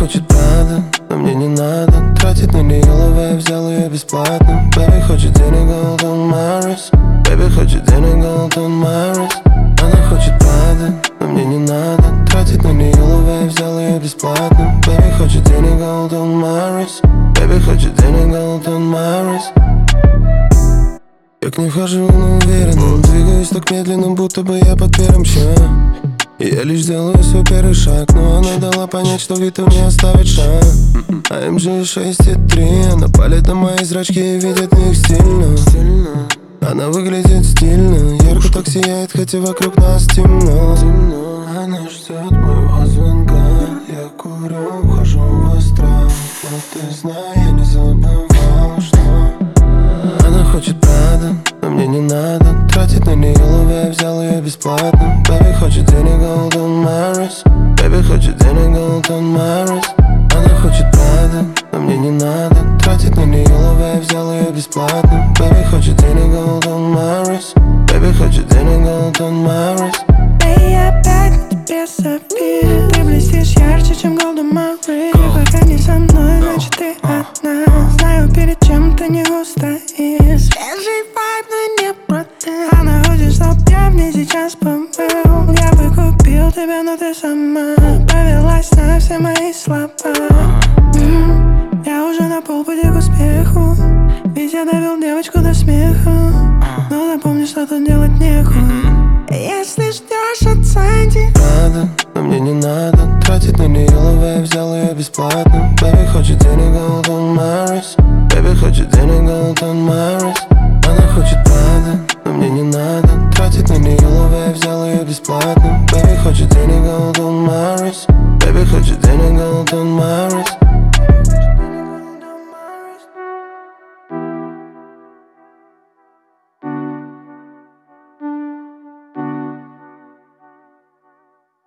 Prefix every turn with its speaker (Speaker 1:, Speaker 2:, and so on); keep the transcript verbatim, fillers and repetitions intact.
Speaker 1: хочет правда, но мне не надо тратить на нее лава, я взял ее бесплатно. Baby хочет денег, gold on my wrist. Baby хочет денег, gold on my wrist. Она хочет правда, но мне не надо тратить на нее лава, я взял ее бесплатно. Baby хочет денег, gold on my wrist. Baby хочет денег, gold on my wrist. Я к ней вхожу, но уверенно двигаюсь так медленно, будто бы я под первым чаем. И я лишь делаю свой первый шаг, но она дала понять, что Вита мне оставит шанс. А эм джи шесть и три, она палит на мои зрачки и видит в них стильно. Она выглядит стильно, ярко так сияет, хотя вокруг нас темно. Она ждет моего звонка, я курю, хожу в астрал. Но ты знай, я не забывал, что она хочет правда, но мне не надо тратить на нее лава, я взял ее бесплатно. Baby хочет денег, gold on my wrist. Baby хочет денег, gold on my wrist. Она хочет правда, но мне не надо тратить на нее лава, я взял ее бесплатно. Baby хочет денег, gold on my wrist. Baby хочет денег, gold on my wrist.
Speaker 2: Эй, я опять на тебе забил. Ты блестишь ярче, чем gold on my wrist. Пока не со мной, значит ты одна. Знаю, перед чем ты не устоишь. Свежий вайб, но не против. Она хочет, чтоб я в ней сейчас побыл. Я бы купил тебя, но ты сама повелась на все мои слова. М-м, я уже на полпути к успеху, ведь я довел девочку до смеха. Но запомни, что тут делать нехуй. Если ждешь от Санди,
Speaker 1: Надо, но мне не надо тратить на нее лава, я взял ее бесплатно. Baby хочет денег, gold on my wrist. Baby хочет денег, gold on my wrist. Она хочет правда, но мне не надо тратить на нее лава, я взял ее бесплатно. Baby хочет денег, gold on my wrist.